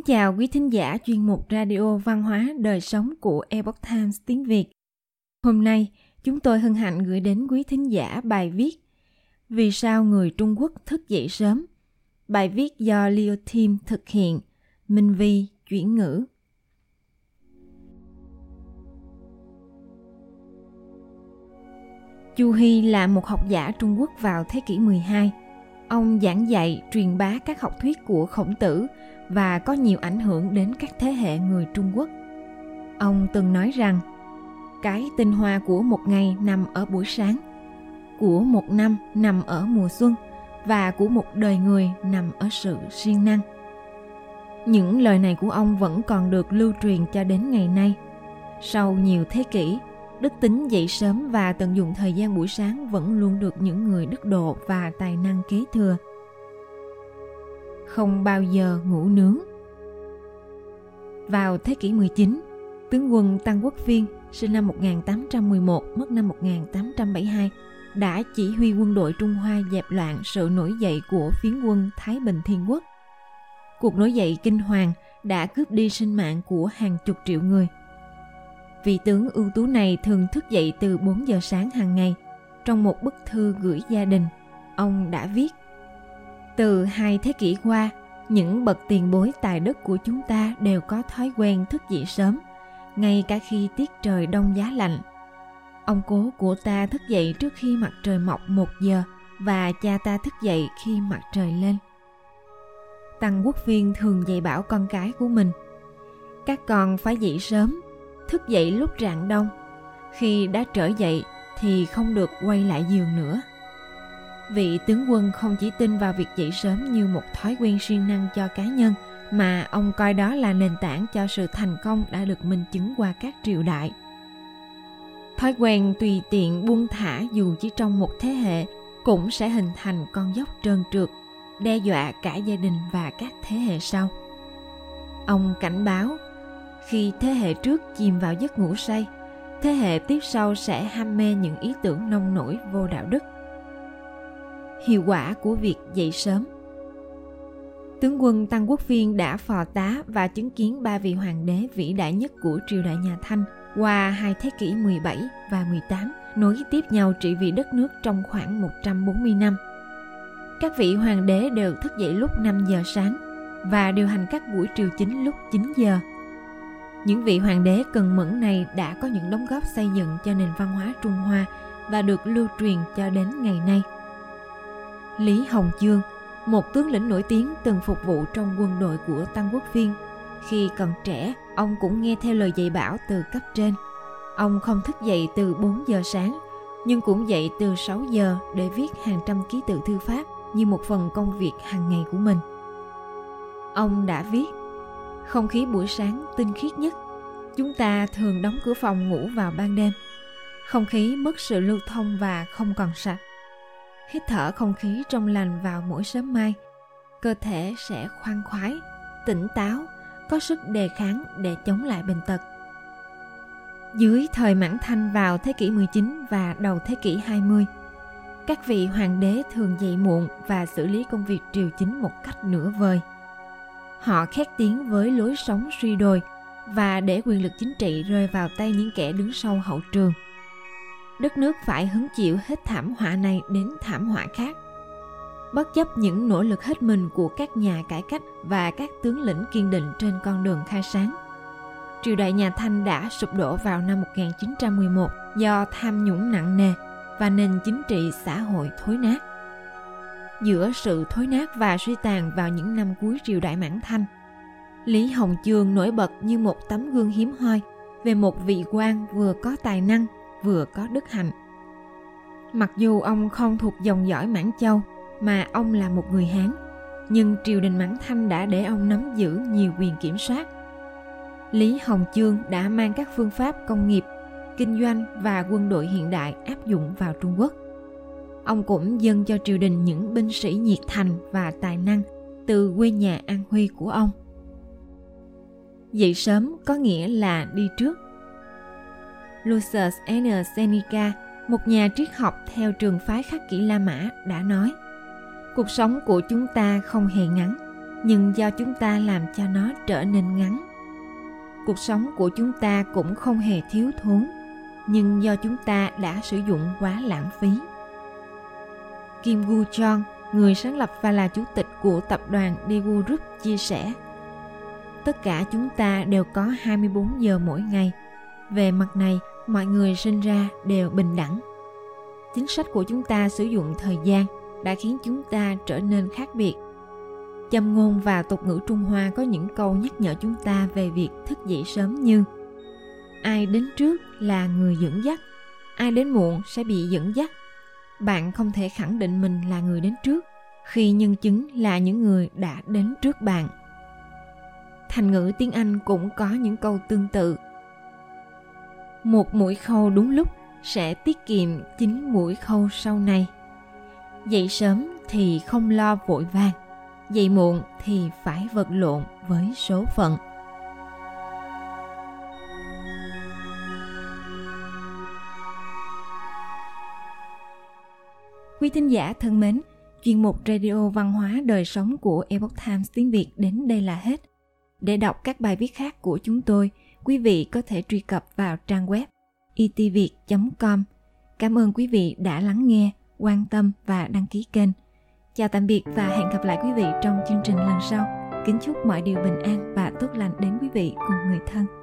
chào quý thính giả chuyên mục Radio Văn hóa Đời Sống của Epoch Times tiếng Việt. Hôm nay, chúng tôi hân hạnh gửi đến quý thính giả bài viết Vì sao người Trung Quốc thức dậy sớm? Bài viết do Leo Tim thực hiện, Minh Vi chuyển ngữ. Chu Hy là một học giả Trung Quốc vào thế kỷ 12. Ông giảng dạy, truyền bá các học thuyết của Khổng Tử và có nhiều ảnh hưởng đến các thế hệ người Trung Quốc. Ông từng nói rằng, cái tinh hoa của một ngày nằm ở buổi sáng, của một năm nằm ở mùa xuân và của một đời người nằm ở sự siêng năng. Những lời này của ông vẫn còn được lưu truyền cho đến ngày nay. Sau nhiều thế kỷ, đức tính dậy sớm và tận dụng thời gian buổi sáng vẫn luôn được những người đức độ và tài năng kế thừa. Không bao giờ ngủ nướng. Vào thế kỷ 19, tướng quân Tăng Quốc Phiên, sinh năm 1811, mất năm 1872, đã chỉ huy quân đội Trung Hoa dẹp loạn sự nổi dậy của phiến quân Thái Bình Thiên Quốc. Cuộc nổi dậy kinh hoàng đã cướp đi sinh mạng của hàng chục triệu người. Vị tướng ưu tú này thường thức dậy từ 4 giờ sáng hàng ngày. Trong một bức thư gửi gia đình, ông đã viết: từ 2 thế kỷ qua, những bậc tiền bối tài đức của chúng ta đều có thói quen thức dậy sớm, ngay cả khi tiết trời đông giá lạnh. Ông cố của ta thức dậy trước khi mặt trời mọc 1 giờ và cha ta thức dậy khi mặt trời lên. Tăng Quốc Phiên thường dạy bảo con cái của mình: các con phải dậy sớm, thức dậy lúc rạng đông. Khi đã trở dậy thì không được quay lại giường nữa. Vị tướng quân không chỉ tin vào việc dậy sớm như một thói quen siêng năng cho cá nhân, mà ông coi đó là nền tảng cho sự thành công đã được minh chứng qua các triều đại. Thói quen tùy tiện buông thả dù chỉ trong một thế hệ cũng sẽ hình thành con dốc trơn trượt, đe dọa cả gia đình và các thế hệ sau. Ông cảnh báo, khi thế hệ trước chìm vào giấc ngủ say, thế hệ tiếp sau sẽ ham mê những ý tưởng nông nổi vô đạo đức. Hiệu quả của việc dậy sớm. Tướng quân Tăng Quốc Phiên đã phò tá và chứng kiến 3 vị hoàng đế vĩ đại nhất của triều đại nhà Thanh qua 2 thế kỷ 17 và 18, nối tiếp nhau trị vì đất nước trong khoảng 140 năm. Các vị hoàng đế đều thức dậy lúc 5 giờ sáng và điều hành các buổi triều chính lúc 9 giờ. Những vị hoàng đế cần mẫn này đã có những đóng góp xây dựng cho nền văn hóa Trung Hoa và được lưu truyền cho đến ngày nay. Lý Hồng Chương, một tướng lĩnh nổi tiếng từng phục vụ trong quân đội của Tăng Quốc Phiên. Khi còn trẻ, ông cũng nghe theo lời dạy bảo từ cấp trên. Ông không thức dậy từ 4 giờ sáng, nhưng cũng dậy từ 6 giờ để viết hàng trăm ký tự thư pháp như một phần công việc hàng ngày của mình. Ông đã viết: không khí buổi sáng tinh khiết nhất. Chúng ta thường đóng cửa phòng ngủ vào ban đêm. Không khí mất sự lưu thông và không còn sạch. Hít thở không khí trong lành vào mỗi sớm mai, cơ thể sẽ khoan khoái, tỉnh táo, có sức đề kháng để chống lại bệnh tật. Dưới thời Mãn Thanh vào thế kỷ 19 và đầu thế kỷ 20, các vị hoàng đế thường dậy muộn và xử lý công việc triều chính một cách nửa vời. Họ khét tiếng với lối sống suy đồi và để quyền lực chính trị rơi vào tay những kẻ đứng sau hậu trường. Đất nước phải hứng chịu hết thảm họa này đến thảm họa khác. Bất chấp những nỗ lực hết mình của các nhà cải cách và các tướng lĩnh kiên định trên con đường khai sáng, triều đại nhà Thanh đã sụp đổ vào năm 1911 do tham nhũng nặng nề và nền chính trị xã hội thối nát. Giữa sự thối nát và suy tàn vào những năm cuối triều đại Mãn Thanh, Lý Hồng Chương nổi bật như một tấm gương hiếm hoi về một vị quan vừa có tài năng vừa có đức hạnh. Mặc dù ông không thuộc dòng dõi Mãn Châu mà ông là một người Hán, nhưng triều đình Mãn Thanh đã để ông nắm giữ nhiều quyền kiểm soát. Lý Hồng Chương đã mang các phương pháp công nghiệp, kinh doanh và quân đội hiện đại áp dụng vào Trung Quốc. Ông cũng dâng cho triều đình những binh sĩ nhiệt thành và tài năng từ quê nhà An Huy của ông. Dậy sớm có nghĩa là đi trước. Lucius N. Seneca, một nhà triết học theo trường phái Khắc Kỷ La Mã, đã nói: cuộc sống của chúng ta không hề ngắn, nhưng do chúng ta làm cho nó trở nên ngắn. Cuộc sống của chúng ta cũng không hề thiếu thốn, nhưng do chúng ta đã sử dụng quá lãng phí. Kim Woo Chong, người sáng lập và là chủ tịch của tập đoàn Daewoo Group chia sẻ, tất cả chúng ta đều có 24 giờ mỗi ngày. Về mặt này, mọi người sinh ra đều bình đẳng. Chính sách của chúng ta sử dụng thời gian đã khiến chúng ta trở nên khác biệt. Châm ngôn và tục ngữ Trung Hoa có những câu nhắc nhở chúng ta về việc thức dậy sớm như: ai đến trước là người dẫn dắt, ai đến muộn sẽ bị dẫn dắt. Bạn không thể khẳng định mình là người đến trước khi nhân chứng là những người đã đến trước bạn. Thành ngữ tiếng Anh cũng có những câu tương tự. Một mũi khâu đúng lúc sẽ tiết kiệm 9 mũi khâu sau này. Dậy sớm thì không lo vội vàng, dậy muộn thì phải vật lộn với số phận. Quý thính giả thân mến, chuyên mục Radio Văn hóa Đời Sống của Epoch Times tiếng Việt đến đây là hết. Để đọc các bài viết khác của chúng tôi, quý vị có thể truy cập vào trang web itviet.com. Cảm ơn quý vị đã lắng nghe, quan tâm và đăng ký kênh. Chào tạm biệt và hẹn gặp lại quý vị trong chương trình lần sau. Kính chúc mọi điều bình an và tốt lành đến quý vị cùng người thân.